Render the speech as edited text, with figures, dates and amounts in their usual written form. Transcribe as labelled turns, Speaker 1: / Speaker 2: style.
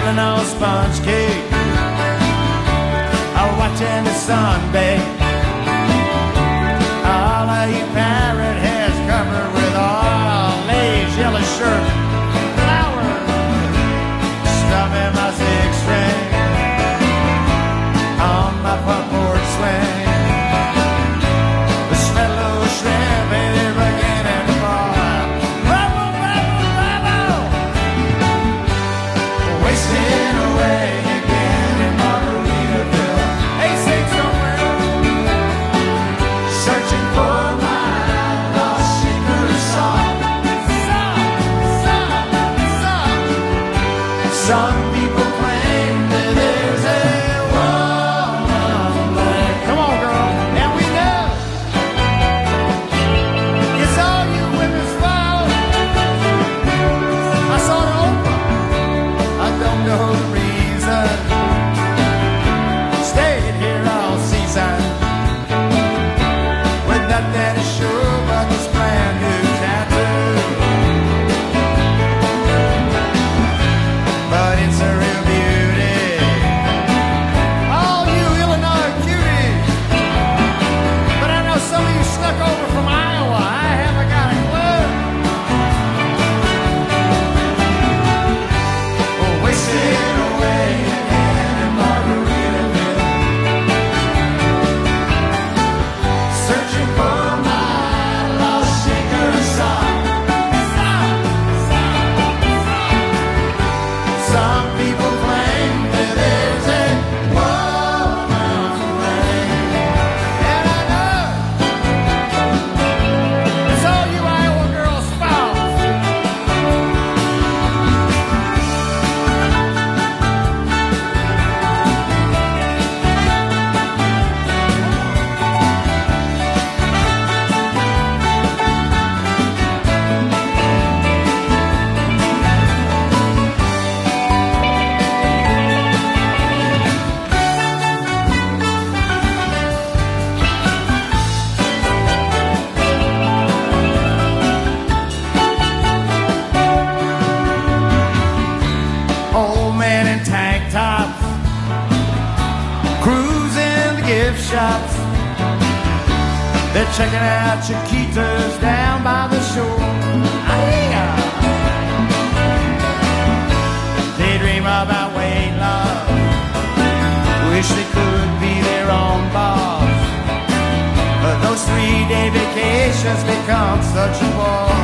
Speaker 1: nibbling on sponge cake, watching the sun bake. All of you parrot heads covered with all lace, yellow shirt, flowers, stuff in my six string, on my front porch swing. The smell of those shrimp, baby, beginning to boil. Bravo, bravo, bravo, wasting away again in Margaritaville. Hey, sing somewhere, searching for my lost secret song. Some people claim that there's a woman like, come on, girl, and we know it's all you women's fault. I saw the Oprah, I don't know the reason. Stayed here all season with nothing to show but this brand new tattoo. But it's a real beauty. All you Illinois cuties. But I know some of you snuck over from Iowa. I haven't got a clue. Oh, wasting away again in Margaritaville, searching for my lost secret song. Some people claim that there's a woman thing, and I know it's all you Iowa girls' fault. Old man in tank tops, cruising the gift shops. They're checking out Chiquitas down by the shore. Ay-ya. They dream about weight loss, wish they could be their own boss. But those 3-day vacations become such a bore.